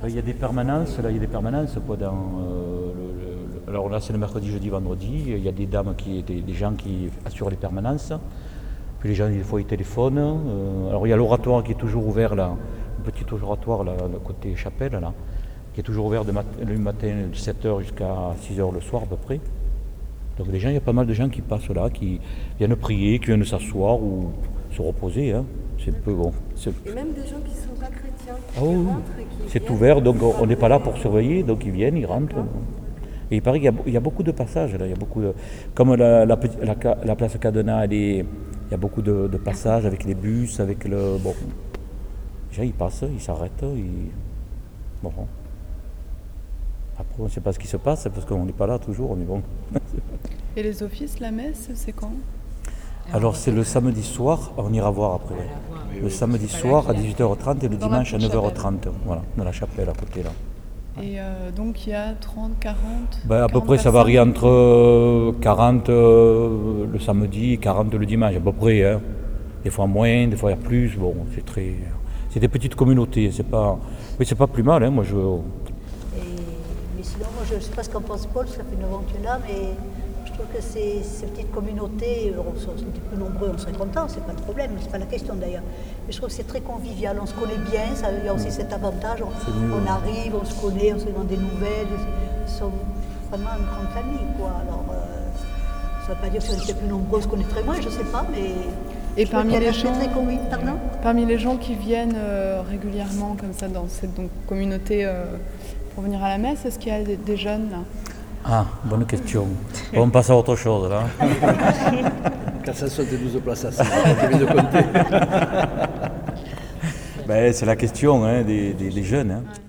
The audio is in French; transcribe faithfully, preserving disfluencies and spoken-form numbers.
Ben, il y a des permanences, là il y a des permanences quoi, dans, euh, le, le- alors là c'est le mercredi, jeudi, vendredi, il y a des dames, qui, des, des gens qui assurent les permanences, puis les gens des fois ils téléphonent, euh, alors il y a l'oratoire qui est toujours ouvert là, un petit oratoire là, le côté chapelle là, qui est toujours ouvert de mat- le matin de sept heures jusqu'à six heures le soir à peu près. Donc les gens, il y a pas mal de gens qui passent là, qui viennent prier, qui viennent s'asseoir ou se reposer, hein. C'est un peu bon. c'est- Et même des gens qui ne sont pas chrétiens, Ah qui oui, oui. rentrent et qui C'est viennent ouvert, donc pour on n'est pas là pour adorer. surveiller, donc ils viennent, ils rentrent. Et il paraît qu'il y a, il y a beaucoup de passages là, il y a beaucoup de, comme la, la, petit- la ca- la place Cadena, elle est, il y a beaucoup de, de passages avec les bus, avec le, bon, les gens ils passent, ils s'arrêtent, ils, bon. Après on ne sait pas ce qui se passe parce qu'on n'est pas là toujours, mais bon. Et les offices, la messe, c'est quand? Alors c'est le samedi soir, on ira voir après. Le samedi soir à dix-huit heures trente et le Dans la dimanche à petite neuf heures trente, voilà, dans la chapelle à côté là. Et euh, donc il y a trente, quarante Ben, à peu quarante près ça personnes. varie entre euh, quarante euh, le samedi et quarante le dimanche, à peu près. Hein. Des fois moins, des fois il y a plus. Bon, c'est très. C'est des petites communautés, c'est pas. Mais c'est pas plus mal, hein. Moi je. Et- mais sinon, moi, je ne sais pas ce qu'en pense Paul, ça fait neuf ans que tu es là, mais je trouve que ces, ces petites communautés, euh, on, se- on était plus nombreux, on serait contents, c'est pas le problème, c'est pas la question d'ailleurs. Mais je trouve que c'est très convivial, on se connaît bien, ça, il y a aussi cet avantage, on, on arrive, on se connaît, on se demande des nouvelles, ils sont vraiment une grande famille, quoi. Alors, euh, ça ne veut pas dire que si on était plus nombreux, on se connaîtrait moins, je sais pas, mais. Et je trouve parmi qu'il y a les un aspect gens- très convivial. Pardon. Parmi les gens qui viennent euh, régulièrement comme ça dans cette donc, communauté euh, pour venir à la messe, est-ce qu'il y a des, des jeunes là? Ah, bonne question. Bon, on passe à autre chose là. Quand ça saute des douze places assises, j'ai envie de compter. Ben, c'est la question hein, des, des- des jeunes. Hein.